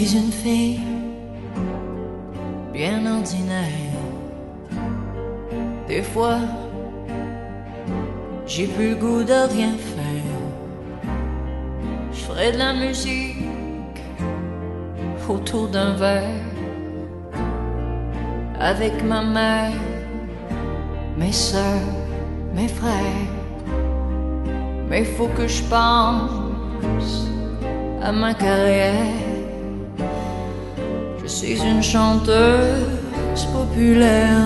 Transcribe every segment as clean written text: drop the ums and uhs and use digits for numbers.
suis une fille bien ordinaire. Des fois, j'ai plus le goût de rien faire. Je ferai de la musique autour d'un verre avec ma mère, mes sœurs, mes frères. Mais faut que je pense à ma carrière. Je suis une chanteuse populaire.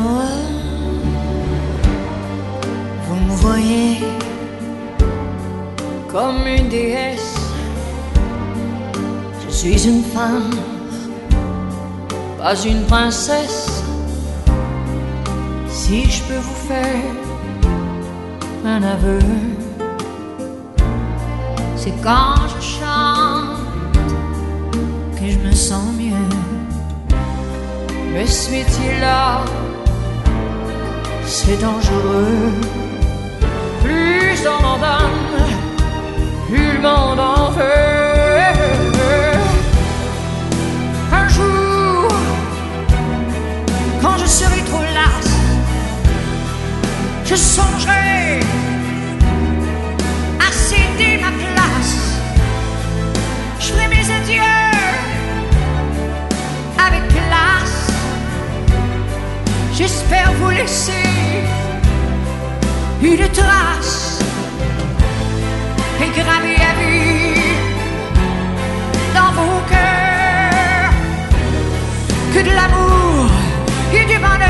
Vous me voyez comme une déesse. Je suis une femme, pas une princesse. Si je peux vous faire un aveu, c'est quand je chante que je me sens mieux. Mais ce métier-là, c'est dangereux. Plus on en donne, plus le monde en veut. Un jour, quand je serai trop lasse, je songerai à céder ma place. Je ferai mes adieux avec classe. J'espère vous laisser une trace et gravée à vie dans vos cœurs que de l'amour et du bonheur.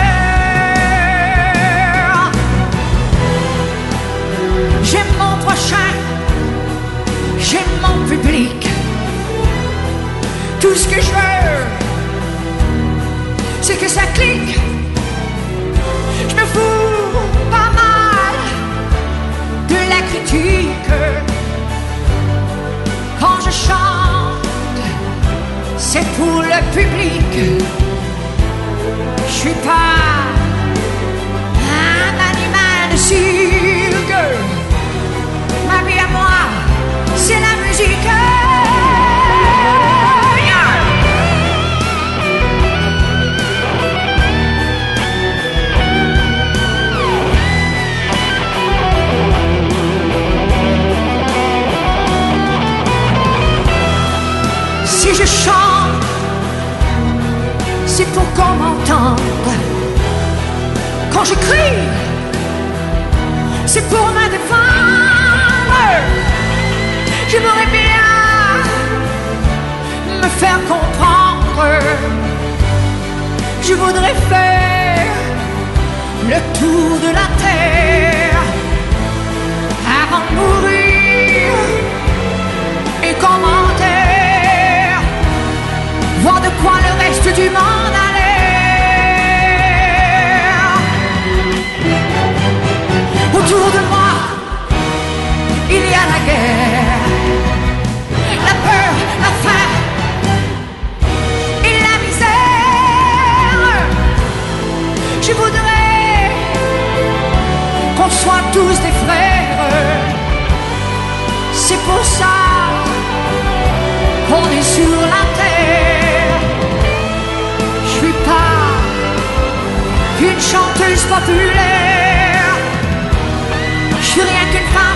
J'aime mon prochain, j'aime mon public. Tout ce que je veux, c'est que ça clique. Je me fous pas mal de la critique. Quand je chante, c'est pour le public. Je suis pas un animal de cirque. Ma vie à moi, c'est la musique. Si je chante, c'est pour qu'on m'entende. Quand je crie, c'est pour me défendre. J'aimerais bien me faire comprendre. Je voudrais faire le tour de la terre avant de mourir. Et commentaire, voir de quoi le reste du monde a l'air. Autour de moi, il y a la guerre, la peur, la faim et la misère. Je voudrais qu'on soit tous des frères. C'est pour ça qu'on est sur la terre. Je suis pas une chanteuse populaire. Je suis rien qu'une femme